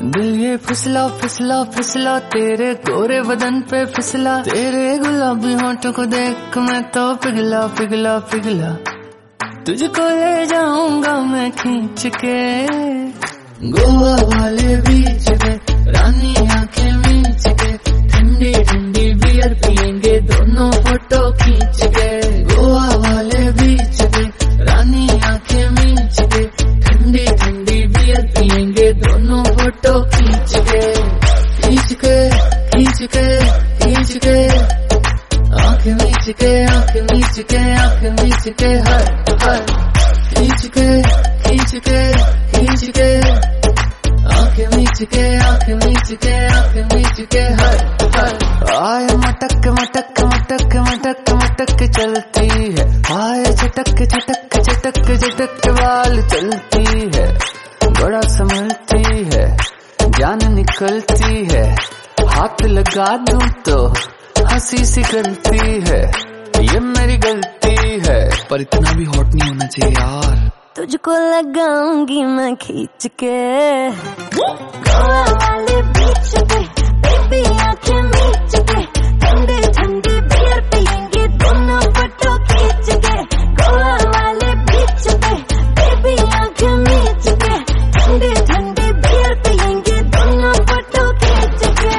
दिल ये फिसला फिसला फिसला तेरे गोरे बदन पे फिसला, तेरे गुलाबी होंठों को देख मैं तो पिघला पिघला पिघला। तुझको ले जाऊंगा मैं खींच के गोवा वाले बीच पे, रानी आंखें मींच के, ठंडी ठंडी बियर पियेंगे दोनों फोटो खींच के। गोवा वाले बीच पे, रानी आंखें मींच के, ठंडी ठंडी बियर पियेंगे दोनों फोटो खींच के। खींच के खींच के खींच के, आंखें मींच के आंखें मींच के आंखें मींच के, हर हर खींच के खींच के खींच के, आंखें मींच के आंखें मींच के आंखें मींच के, हर हर। आय मटक मटक मटक मटक मटक चलती है, आय चटक चटक चटक चटक बाल चलती है, बड़ा संभलती है जान निकलती है, हाथ लगा दूं तो हंसी सी गलती है, ये मेरी गलती है पर इतना भी हॉट नहीं होना चाहिए यार। तुझको लगाऊंगी मैं खींच के गोवा वाले बीच पे, बेबी आंखें मींच के, ठंडे ठंडे बियर पियेंगे दोनों फोटो खींच के। गोवा वाले बीच पे, बेबी आंखें मींच के, ठंडे ठंडे बियर पियेंगे दोनों फोटो खींच के।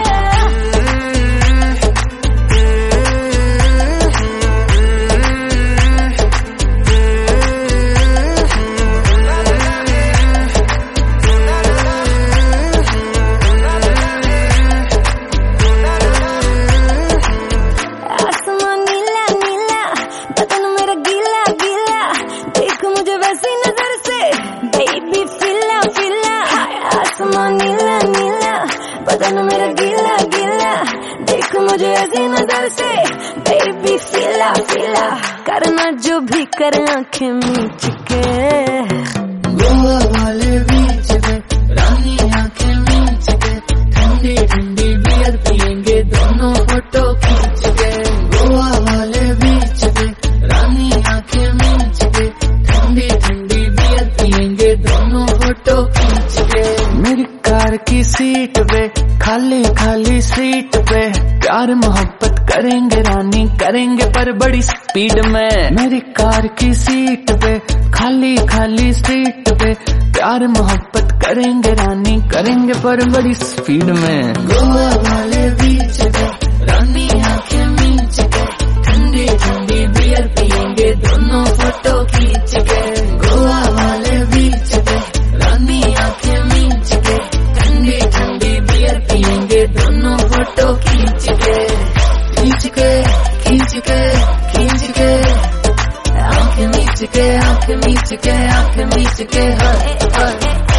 बदन मेरा गीला गीला, देख मुझे ऐसी नजर से, बेबी फीला फीला, करना जो भी कर आंखें मींच के। गोवा वाले बीच पे, रानी आंखें मींच के, ठंडी ठंडी बियर पियेंगे दोनों फोटो खींच के। गोवा वाले बीच पे, रानी आंखें मींच के, ठंडी ठंडी बियर पियेंगे दोनों फोटो खींच के। मेरी कार की सीट पे, खाली खाली सीट पे, प्यार मोहब्बत करेंगे रानी करेंगे पर बड़ी स्पीड में। मेरी कार की सीट पे, खाली खाली सीट पे, प्यार मोहब्बत करेंगे रानी करेंगे पर बड़ी स्पीड में। गोवा वाले बीच पे, रानी आंखें मींच के, ठंडी ठंडी बियर पियेंगे दोनों फोटो खींच के। गोवा वाले बीच पे, रानी आंखें मींच के, ठंडी ठंडी बियर पियेंगे दोनों फोटो खींच के। खींच के खींच के खींच के, आंखें मींच के आंखें मींच के आंखें मींच के, हर हर।